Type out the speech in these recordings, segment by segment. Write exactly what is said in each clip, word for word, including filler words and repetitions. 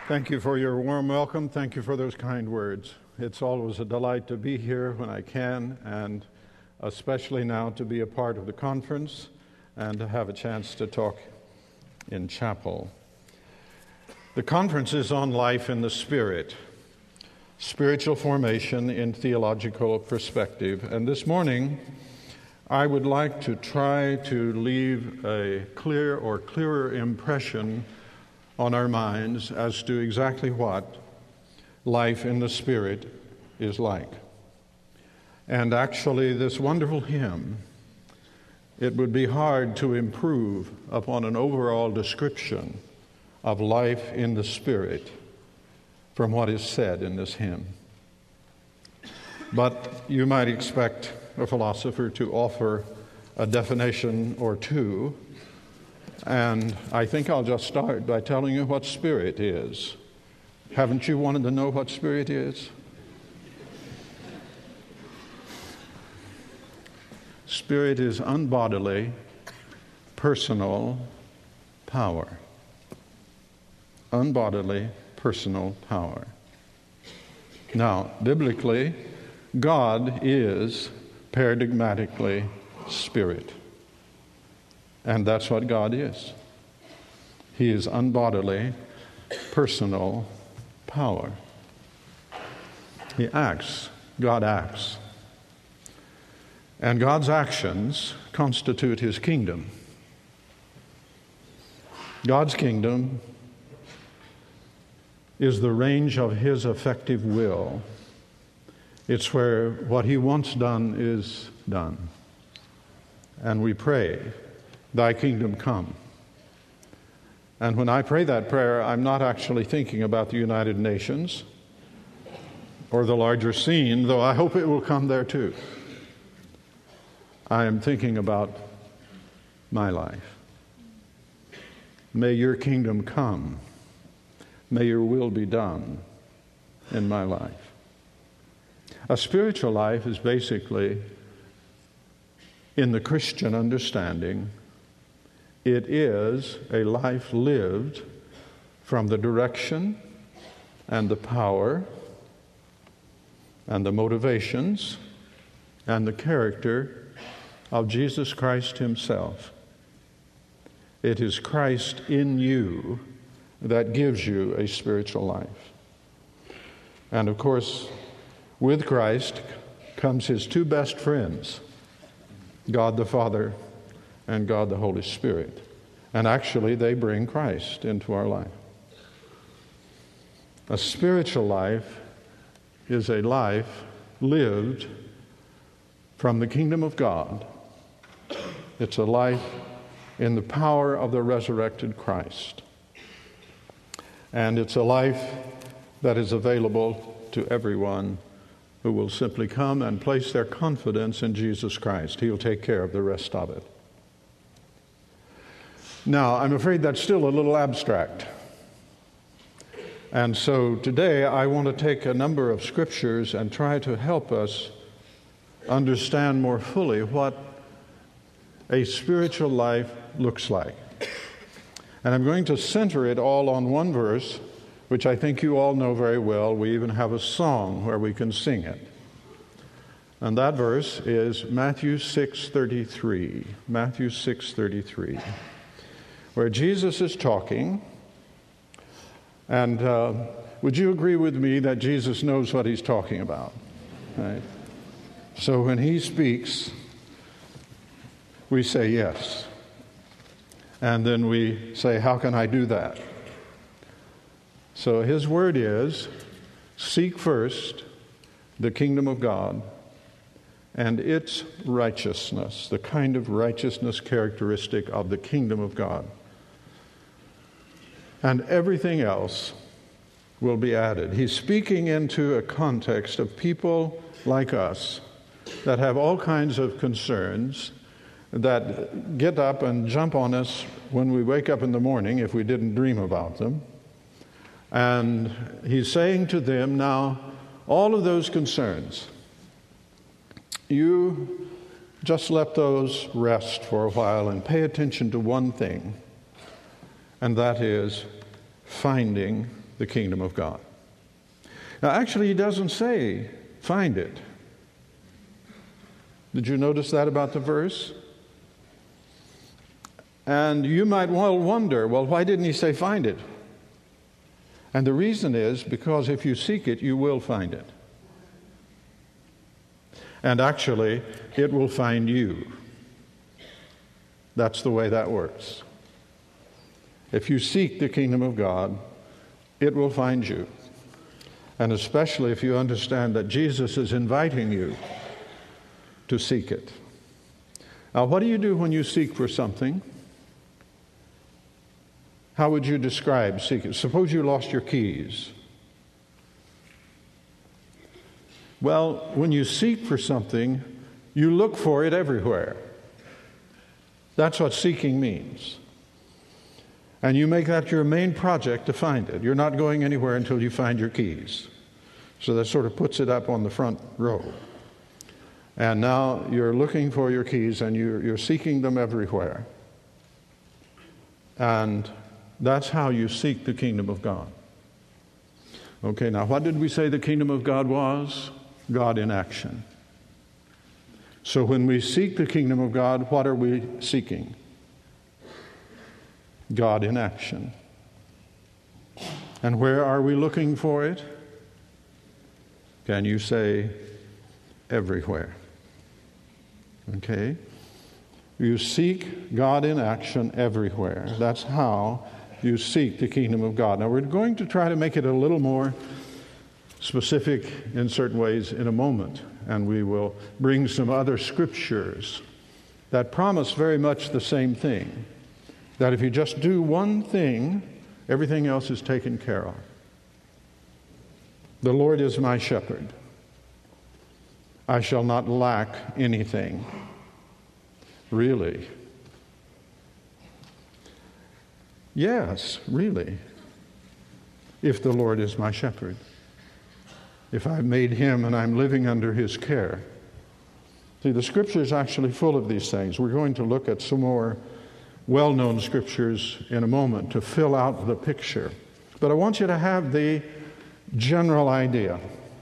Thank you for your warm welcome. Thank you for those kind words. It's always a delight to be here when I can, and especially now to be a part of the conference and to have a chance to talk in chapel. The conference is on life in the Spirit, spiritual formation in theological perspective. And this morning, I would like to try to leave a clear or clearer impression on our minds as to exactly what life in the Spirit is like. And actually, this wonderful hymn, it would be hard to improve upon an overall description of life in the Spirit from what is said in this hymn. But you might expect a philosopher to offer a definition or two, and I think I'll just start by telling you what spirit is. Haven't you wanted to know what spirit is? Spirit is unbodily, personal power. Unbodily, personal power. Now, biblically, God is paradigmatically spirit. And that's what God is. He is unbodily, personal power. He acts. God acts. And God's actions constitute His kingdom. God's kingdom is the range of His effective will. It's where what He wants done is done. And we pray, Thy kingdom come. And when I pray that prayer, I'm not actually thinking about the United Nations or the larger scene, though I hope it will come there too. I am thinking about my life. May your kingdom come. May your will be done in my life. A spiritual life is basically, in the Christian understanding, it is a life lived from the direction and the power and the motivations and the character of Jesus Christ Himself. It is Christ in you that gives you a spiritual life. And of course, with Christ comes His two best friends, God the Father and God the Holy Spirit. And actually, they bring Christ into our life. A spiritual life is a life lived from the kingdom of God. It's a life in the power of the resurrected Christ. And it's a life that is available to everyone who will simply come and place their confidence in Jesus Christ. He'll take care of the rest of it. Now, I'm afraid that's still a little abstract. And so today I want to take a number of scriptures and try to help us understand more fully what a spiritual life looks like. And I'm going to center it all on one verse, which I think you all know very well. We even have a song where we can sing it. And that verse is Matthew six thirty-three. Matthew six thirty-three. Where Jesus is talking, and uh, would you agree with me that Jesus knows what He's talking about? Right? So when He speaks, we say yes. And then we say, how can I do that? So His word is, seek first the kingdom of God and its righteousness, the kind of righteousness characteristic of the kingdom of God. And everything else will be added. He's speaking into a context of people like us that have all kinds of concerns that get up and jump on us when we wake up in the morning if we didn't dream about them. And He's saying to them, now, all of those concerns, you just let those rest for a while and pay attention to one thing, and that is finding the kingdom of God. Now, actually, he doesn't say, find it. Did you notice that about the verse? And you might well wonder, well, why didn't he say find it? And the reason is because if you seek it, you will find it. And actually, it will find you. That's the way that works. If you seek the kingdom of God, it will find you. And especially if you understand that Jesus is inviting you to seek it. Now, what do you do when you seek for something? How would you describe seeking? Suppose you lost your keys. Well, when you seek for something, you look for it everywhere. That's what seeking means. And you make that your main project to find it. You're not going anywhere until you find your keys. So that sort of puts it up on the front row. And now you're looking for your keys and you're, you're seeking them everywhere. And that's how you seek the kingdom of God. Okay, now what did we say the kingdom of God was? God in action. So when we seek the kingdom of God, what are we seeking? God in action. And where are we looking for it? Can you say everywhere? Okay? You seek God in action everywhere. That's how you seek the kingdom of God. Now we're going to try to make it a little more specific in certain ways in a moment, and we will bring some other scriptures that promise very much the same thing, that if you just do one thing, everything else is taken care of. The Lord is my shepherd. I shall not lack anything. Really? Yes, really. If the Lord is my shepherd. If I've made him and I'm living under his care. See, the scripture is actually full of these things. We're going to look at some more well-known scriptures in a moment to fill out the picture. But I want you to have the general idea.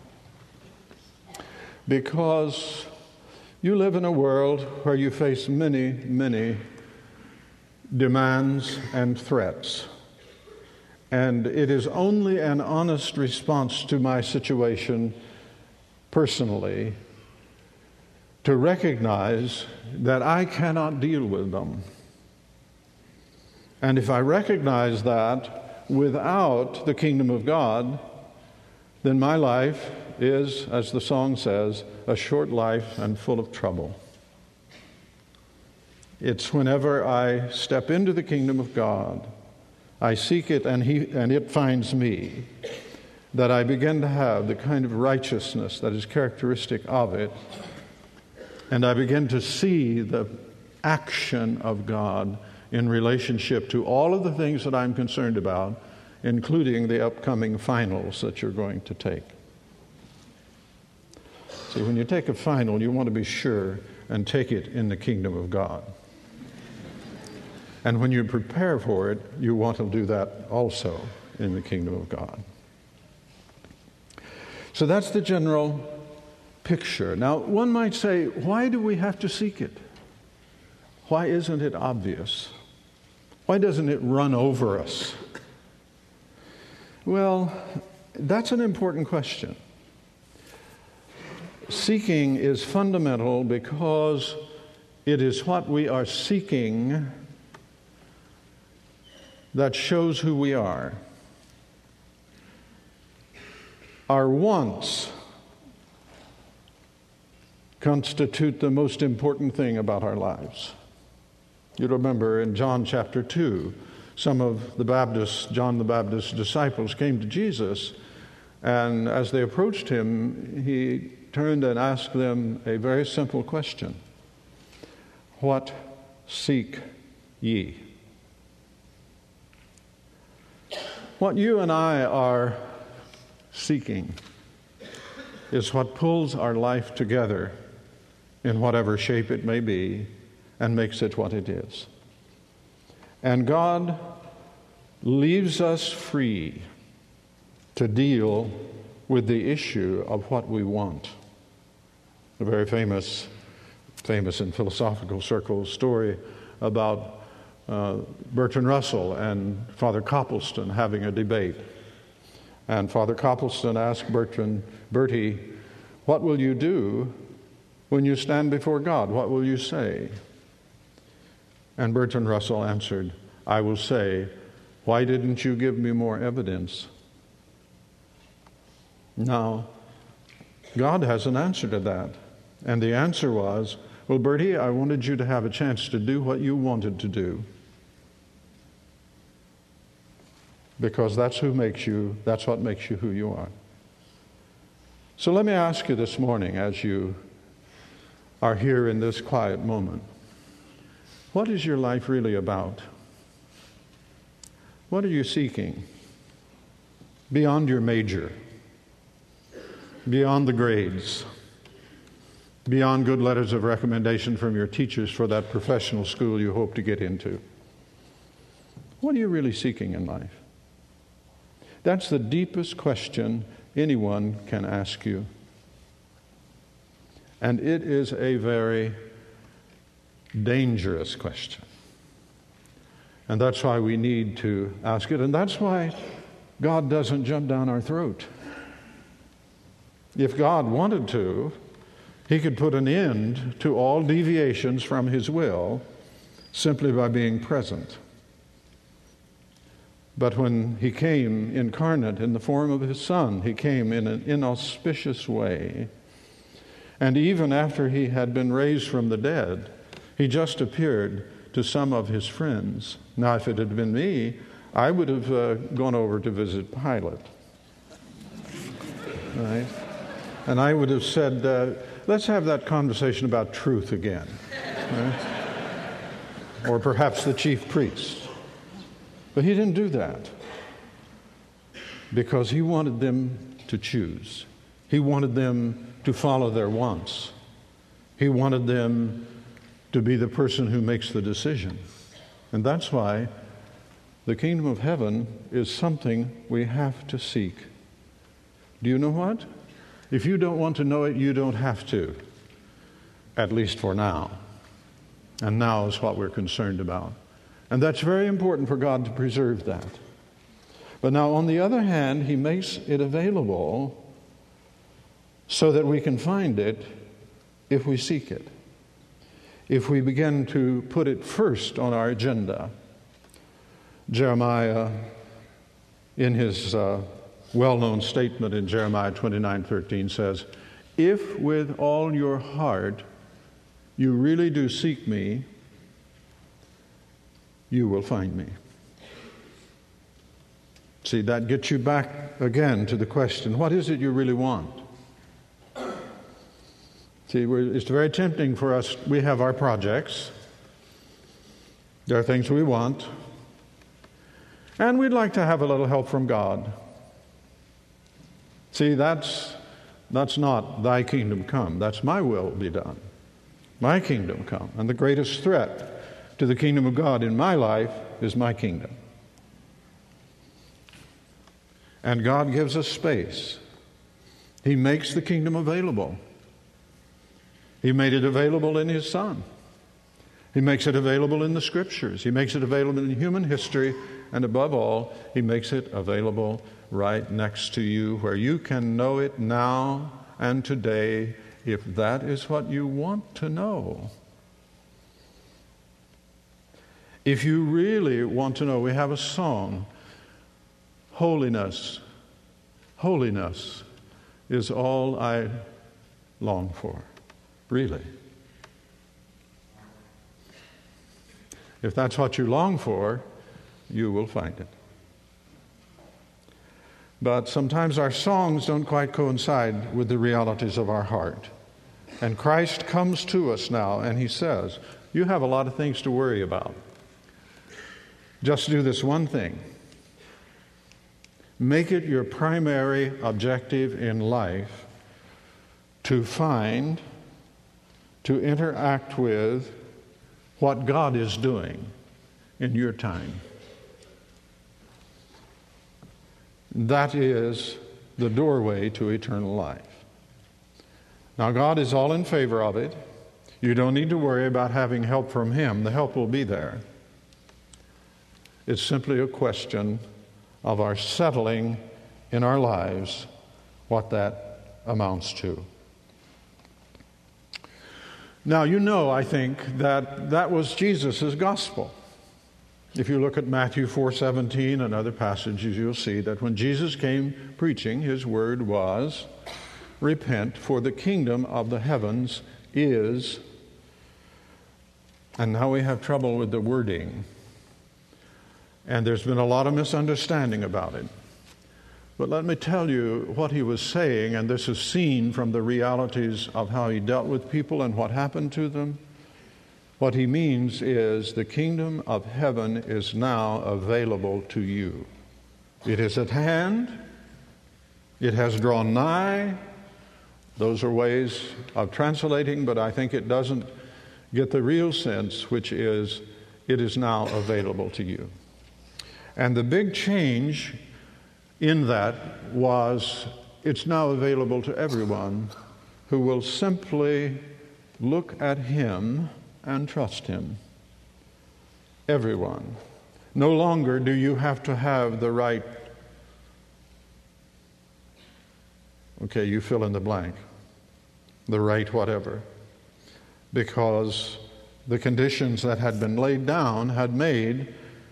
Because you live in a world where you face many, many demands and threats. And it is only an honest response to my situation personally to recognize that I cannot deal with them. And if I recognize that without the kingdom of God, then my life is, as the song says, a short life and full of trouble. It's whenever I step into the kingdom of God, I seek it and he and it finds me, that I begin to have the kind of righteousness that is characteristic of it, and I begin to see the action of God in relationship to all of the things that I'm concerned about, including the upcoming finals that you're going to take. See, when you take a final, you want to be sure and take it in the kingdom of God. And when you prepare for it, you want to do that also in the kingdom of God. So that's the general picture. Now, one might say, why do we have to seek it? Why isn't it obvious? Why doesn't it run over us? Well, that's an important question. Seeking is fundamental because it is what we are seeking that shows who we are. Our wants constitute the most important thing about our lives. You remember in John chapter two, some of the Baptist, John the Baptist's disciples came to Jesus, and as they approached him, he turned and asked them a very simple question. What seek ye? What you and I are seeking is what pulls our life together in whatever shape it may be and makes it what it is. And God leaves us free to deal with the issue of what we want. A very famous, famous in philosophical circles story about uh, Bertrand Russell and Father Copleston having a debate. And Father Copleston asked Bertrand, Bertie, what will you do when you stand before God? What will you say? And Bertrand Russell answered, I will say, why didn't you give me more evidence? Now, God has an answer to that. And the answer was, well, Bertie, I wanted you to have a chance to do what you wanted to do. Because that's who makes you, that's what makes you who you are. So let me ask you this morning, as you are here in this quiet moment, what is your life really about? What are you seeking? Beyond your major, beyond the grades, beyond good letters of recommendation from your teachers for that professional school you hope to get into. What are you really seeking in life? That's the deepest question anyone can ask you. And it is a very dangerous question. And that's why we need to ask it. And that's why God doesn't jump down our throat. If God wanted to, He could put an end to all deviations from His will simply by being present. But when He came incarnate in the form of His Son, He came in an inauspicious way. And even after He had been raised from the dead, He just appeared to some of His friends. Now, if it had been me, I would have uh, gone over to visit Pilate. Right? And I would have said, uh, let's have that conversation about truth again. Right? Or perhaps the chief priest. But He didn't do that because He wanted them to choose. He wanted them to follow their wants. He wanted them to be the person who makes the decision. And that's why the kingdom of heaven is something we have to seek. Do you know what? If you don't want to know it, you don't have to, at least for now. And now is what we're concerned about. And that's very important for God to preserve that. But now, on the other hand, He makes it available so that we can find it if we seek it. If we begin to put it first on our agenda. Jeremiah, in his uh, well-known statement in Jeremiah twenty-nine thirteen says, if with all your heart you really do seek me, you will find me. See, that gets you back again to the question, what is it you really want? See, we're, it's very tempting for us. We have our projects. There are things we want. And we'd like to have a little help from God. See, that's, that's not thy kingdom come. That's my will be done. My kingdom come. And the greatest threat to the kingdom of God in my life is my kingdom. And God gives us space. He makes the kingdom available. He made it available in His Son. He makes it available in the Scriptures. He makes it available in human history. And above all, He makes it available right next to you where you can know it now and today if that is what you want to know. If you really want to know, we have a song, Holiness, holiness is all I long for. Really. If that's what you long for, you will find it. But sometimes our songs don't quite coincide with the realities of our heart. And Christ comes to us now and He says, you have a lot of things to worry about. Just do this one thing. Make it your primary objective in life to find, to interact with what God is doing in your time. That is the doorway to eternal life. Now, God is all in favor of it. You don't need to worry about having help from Him. The help will be there. It's simply a question of our settling in our lives what that amounts to. Now, you know, I think, that that was Jesus' gospel. If you look at Matthew four seventeen and other passages, you'll see that when Jesus came preaching, His word was, repent, for the kingdom of the heavens is... And now we have trouble with the wording. And there's been a lot of misunderstanding about it. But let me tell you what He was saying, and this is seen from the realities of how He dealt with people and what happened to them. What He means is the kingdom of heaven is now available to you. It is at hand. It has drawn nigh. Those are ways of translating, but I think it doesn't get the real sense, which is it is now available to you. And the big change in that was it's now available to everyone who will simply look at Him and trust Him. Everyone. No longer do you have to have the right, okay, you fill in the blank, the right whatever, because the conditions that had been laid down had made,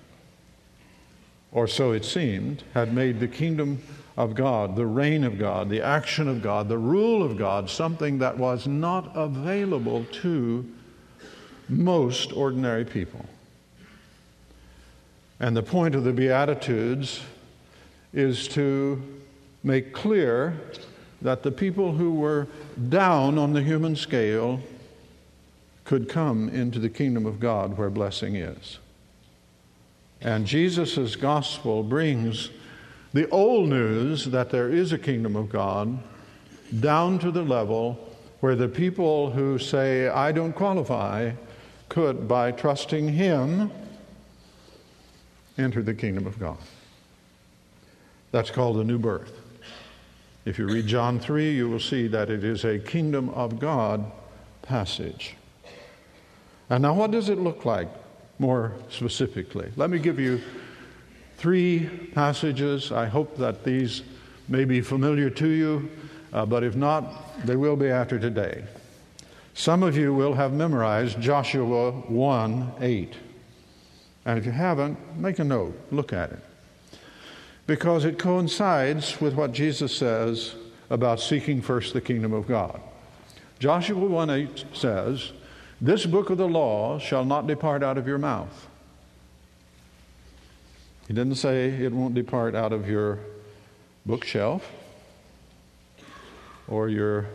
or so it seemed, had made the kingdom of God, the reign of God, the action of God, the rule of God, something that was not available to most ordinary people. And the point of the Beatitudes is to make clear that the people who were down on the human scale could come into the kingdom of God where blessing is. And Jesus' gospel brings the old news that there is a kingdom of God down to the level where the people who say, I don't qualify, could, by trusting Him, enter the kingdom of God. That's called the new birth. If you read John three, you will see that it is a kingdom of God passage. And now what does it look like more specifically? Let me give you three passages. I hope that these may be familiar to you, uh, but if not, they will be after today. Some of you will have memorized Joshua one eight. And if you haven't, make a note, look at it. Because it coincides with what Jesus says about seeking first the kingdom of God. Joshua one eight says, this book of the law shall not depart out of your mouth. He didn't say it won't depart out of your bookshelf or your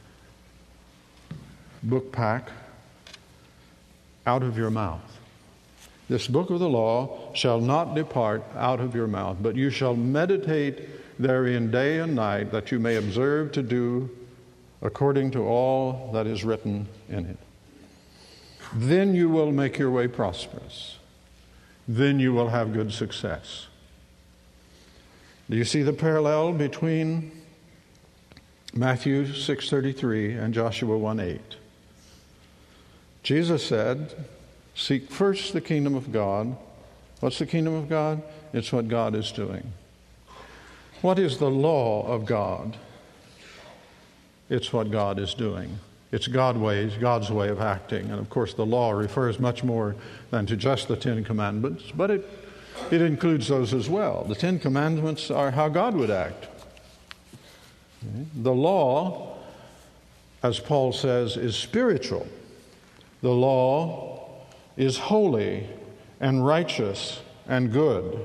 book pack, out of your mouth. This book of the law shall not depart out of your mouth, but you shall meditate therein day and night, that you may observe to do according to all that is written in it. Then you will make your way prosperous. Then you will have good success. Do you see the parallel between Matthew six thirty-three and Joshua one eight? Jesus said, seek first the kingdom of God. What's the kingdom of God? It's what God is doing. What is the law of God? It's what God is doing. It's God's ways, God's way of acting. And of course the law refers much more than to just the Ten Commandments, but it, it includes those as well. The Ten Commandments are how God would act. Okay? The law, as Paul says, is spiritual. The law is holy and righteous and good.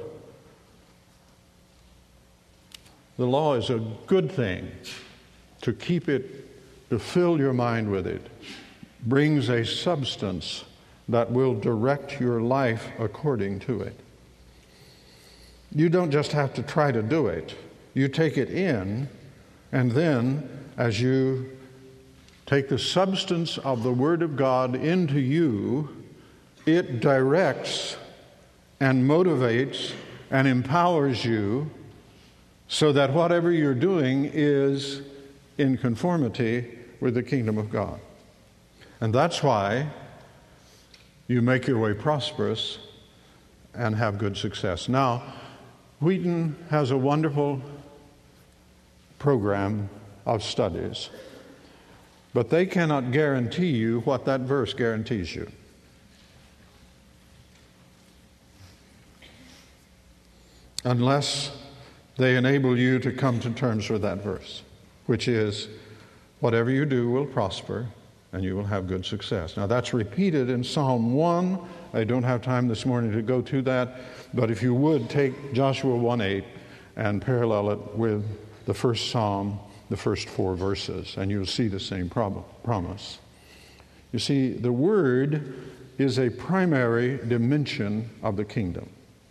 The law is a good thing. To keep it, to fill your mind with it, brings a substance that will direct your life according to it. You don't just have to try to do it. You take it in, and then as you take the substance of the Word of God into you, it directs and motivates and empowers you so that whatever you're doing is in conformity with the kingdom of God. And that's why you make your way prosperous and have good success. Now, Wheaton has a wonderful program of studies, but they cannot guarantee you what that verse guarantees you. Unless they enable you to come to terms with that verse, which is, whatever you do will prosper and you will have good success. Now that's repeated in Psalm one. I don't have time this morning to go to that, but if you would, take Joshua one eight and parallel it with the first Psalm, the first four verses, and you'll see the same prob- promise. You see, the Word is a primary dimension of the kingdom.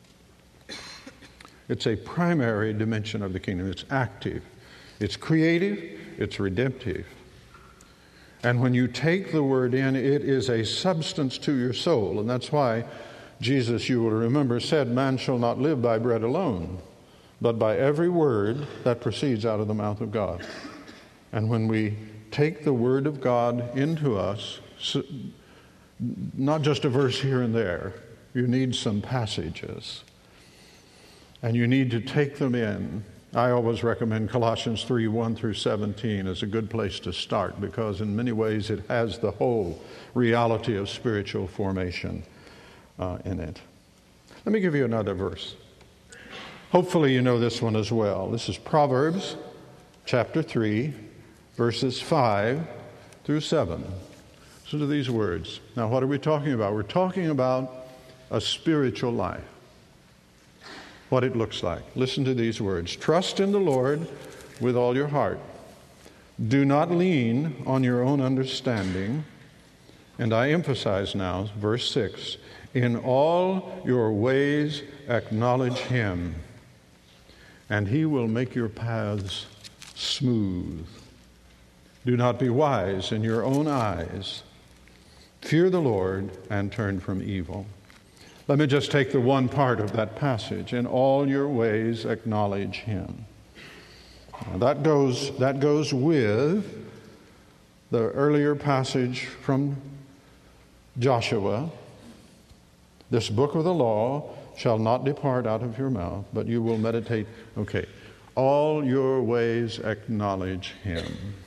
It's a primary dimension of the kingdom. It's active, it's creative, it's redemptive. And when you take the Word in, it is a substance to your soul. And that's why Jesus, you will remember, said, man shall not live by bread alone, but by every word that proceeds out of the mouth of God. And when we take the Word of God into us, not just a verse here and there, you need some passages. And you need to take them in. I always recommend Colossians three, one through seventeen as a good place to start, because in many ways it has the whole reality of spiritual formation uh, in it. Let me give you another verse. Hopefully you know this one as well. This is Proverbs chapter three, verses five through seven. Listen to these words. Now, what are we talking about? We're talking about a spiritual life. What it looks like. Listen to these words. Trust in the Lord with all your heart. Do not lean on your own understanding. And I emphasize now, verse six, in all your ways acknowledge Him, and He will make your paths smooth. Do not be wise in your own eyes. Fear the Lord and turn from evil. Let me just take the one part of that passage. In all your ways acknowledge Him. Now that goes, that goes with the earlier passage from Joshua. This book of the law shall not depart out of your mouth, but you will meditate. Okay. All your ways acknowledge Him.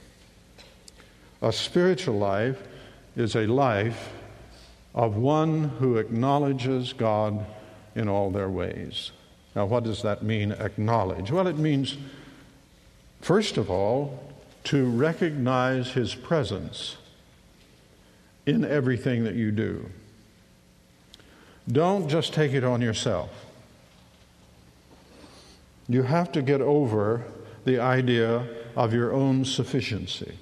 A spiritual life is a life of one who acknowledges God in all their ways. Now, what does that mean, acknowledge? Well, it means, first of all, to recognize His presence in everything that you do. Don't just take it on yourself. You have to get over the idea of your own sufficiency.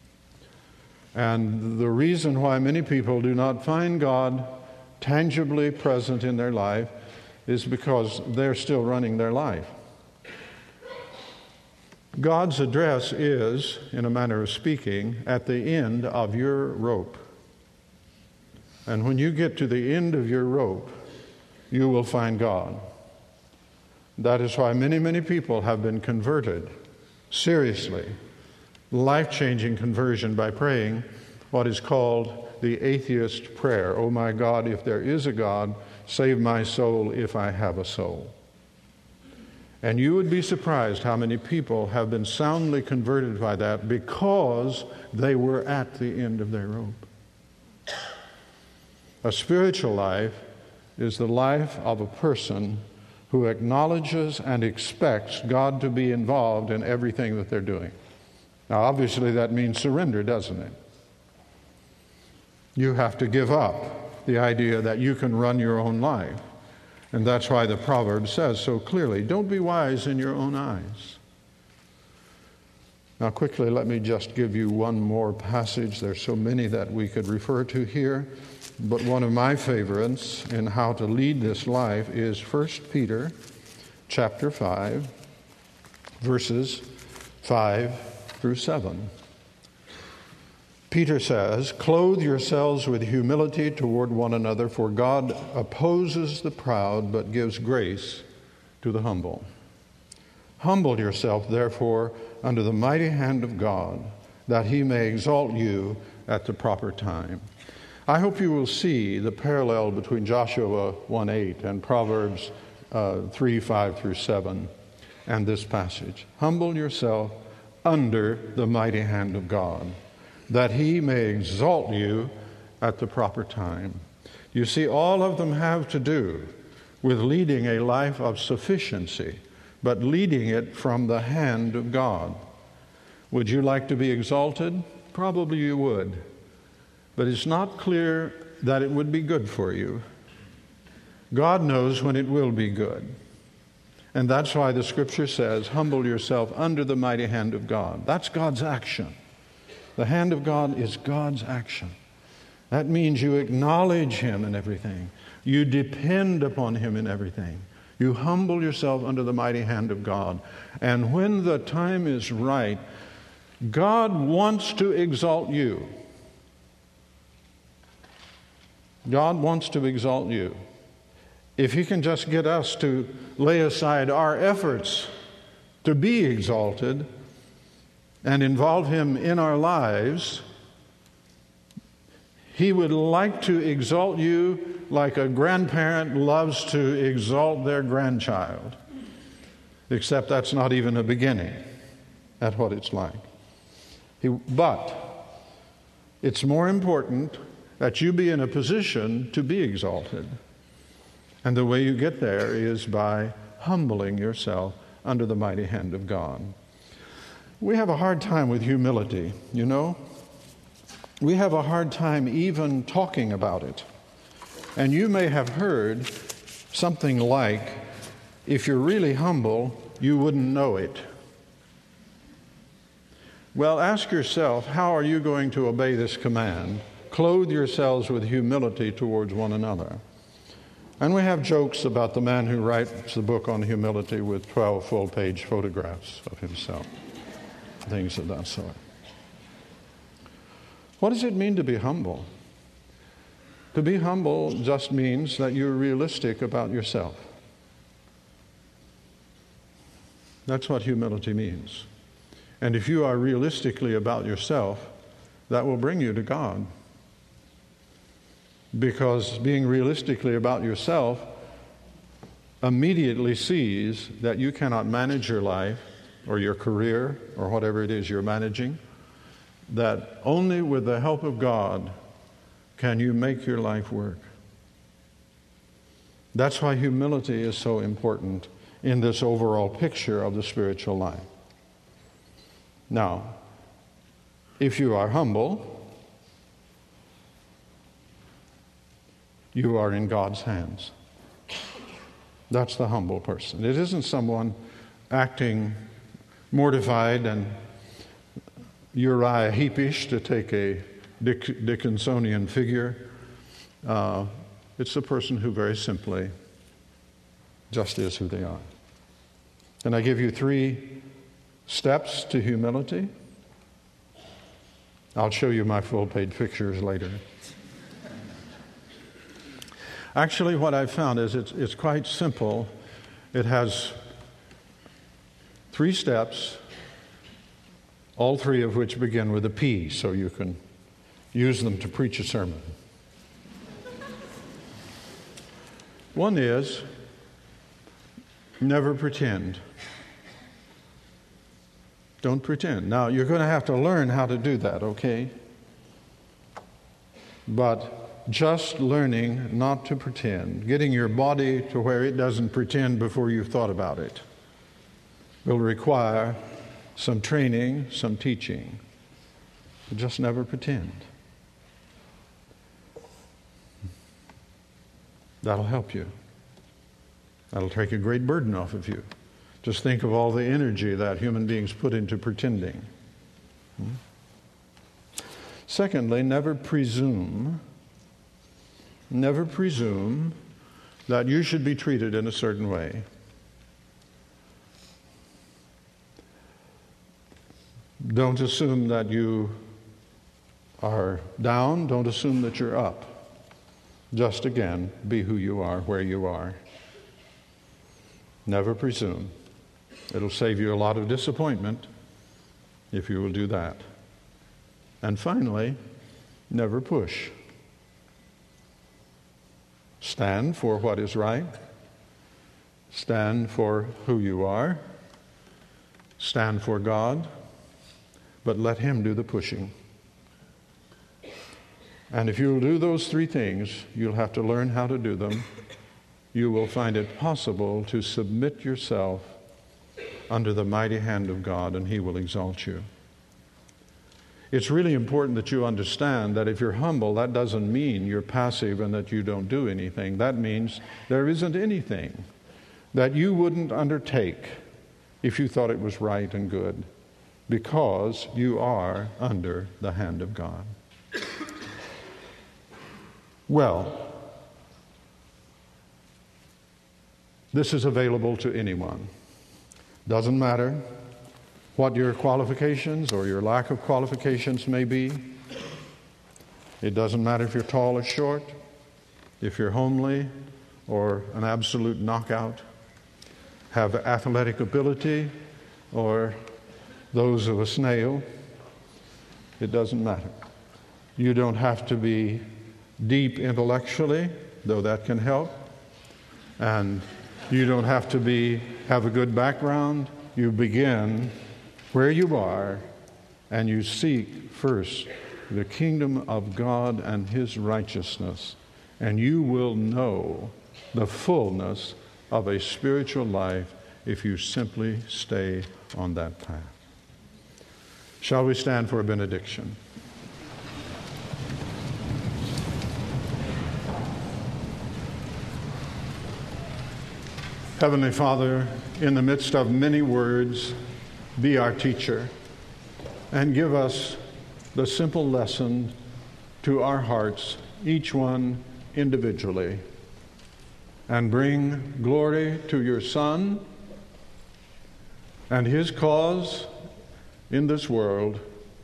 And the reason why many people do not find God tangibly present in their life is because they're still running their life. God's address is, in a manner of speaking, at the end of your rope. And when you get to the end of your rope, you will find God. That is why many, many people have been converted, seriously, life-changing conversion by praying what is called the atheist prayer. Oh my God, if there is a God, save my soul if I have a soul. And you would be surprised how many people have been soundly converted by that because they were at the end of their rope. A spiritual life is the life of a person who acknowledges and expects God to be involved in everything that they're doing. Now, obviously, that means surrender, doesn't it? You have to give up the idea that you can run your own life. And that's why the proverb says so clearly, don't be wise in your own eyes. Now, quickly, let me just give you one more passage. There's so many that we could refer to here. But one of my favorites in how to lead this life is First Peter chapter five, verses five through seven. Peter says, clothe yourselves with humility toward one another, for God opposes the proud but gives grace to the humble. Humble yourself, therefore, under the mighty hand of God, that he may exalt you at the proper time. I hope you will see the parallel between Joshua one eight and Proverbs uh, three five through seven and this passage. Humble yourself under the mighty hand of God, that he may exalt you at the proper time. You see, all of them have to do with leading a life of sufficiency, but leading it from the hand of God. Would you like to be exalted? Probably you would. But it's not clear that it would be good for you. God knows when it will be good. And that's why the Scripture says, humble yourself under the mighty hand of God. That's God's action. The hand of God is God's action. That means you acknowledge him in everything. You depend upon him in everything. You humble yourself under the mighty hand of God. And when the time is right, God wants to exalt you. God wants to exalt you. If he can just get us to lay aside our efforts to be exalted and involve him in our lives, he would like to exalt you like a grandparent loves to exalt their grandchild. Except that's not even a beginning at what it's like. He, but it's more important that you be in a position to be exalted. And the way you get there is by humbling yourself under the mighty hand of God. We have a hard time with humility, you know. We have a hard time even talking about it. And you may have heard something like, if you're really humble, you wouldn't know it. Well, ask yourself, how are you going to obey this command? Clothe yourselves with humility towards one another. And we have jokes about the man who writes the book on humility with twelve full-page photographs of himself. Things of that sort. What does it mean to be humble? To be humble just means that you're realistic about yourself. That's what humility means. And if you are realistically about yourself, that will bring you to God. Because being realistically about yourself immediately sees that you cannot manage your life or your career or whatever it is you're managing, that only with the help of God can you make your life work. That's why humility is so important in this overall picture of the spiritual life. Now, if you are humble, you are in God's hands. That's the humble person. It isn't someone acting mortified and Uriah Heepish, to take a Dick, Dickinsonian figure. Uh, it's a person who very simply just is who they are. Can I give you three steps to humility? I'll show you my full-page pictures later. Actually, what I've found is it's, it's quite simple. It has three steps, all three of which begin with a P, so you can use them to preach a sermon. One is, never pretend. Don't pretend. Now, you're going to have to learn how to do that, okay? But just learning not to pretend, getting your body to where it doesn't pretend before you've thought about it, will require some training, some teaching. But just never pretend. That'll help you. That'll take a great burden off of you. Just think of all the energy that human beings put into pretending. Hmm? Secondly, never presume, never presume that you should be treated in a certain way. Don't assume that you are down. Don't assume that you're up. Just again, be who you are, where you are. Never presume. It'll save you a lot of disappointment if you will do that. And finally, never push. Stand for what is right. Stand for who you are. Stand for God. But let Him do the pushing. And if you'll do those three things, you'll have to learn how to do them. You will find it possible to submit yourself under the mighty hand of God, and He will exalt you. It's really important that you understand that if you're humble, that doesn't mean you're passive and that you don't do anything. That means there isn't anything that you wouldn't undertake if you thought it was right and good, because you are under the hand of God. Well, this is available to anyone. Doesn't matter what your qualifications or your lack of qualifications may be. It doesn't matter if you're tall or short, if you're homely or an absolute knockout, have athletic ability or those of a snail. It doesn't matter. You don't have to be deep intellectually, though that can help. And you don't have to be have a good background. You begin where you are, and you seek first the kingdom of God and His righteousness, and you will know the fullness of a spiritual life if you simply stay on that path. Shall we stand for a benediction? Heavenly Father, in the midst of many words, be our teacher and give us the simple lesson to our hearts, each one individually, and bring glory to your Son and His cause in this world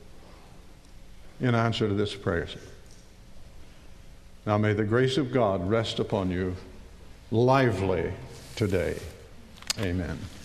in answer to this prayer. Now may the grace of God rest upon you lively today. Amen.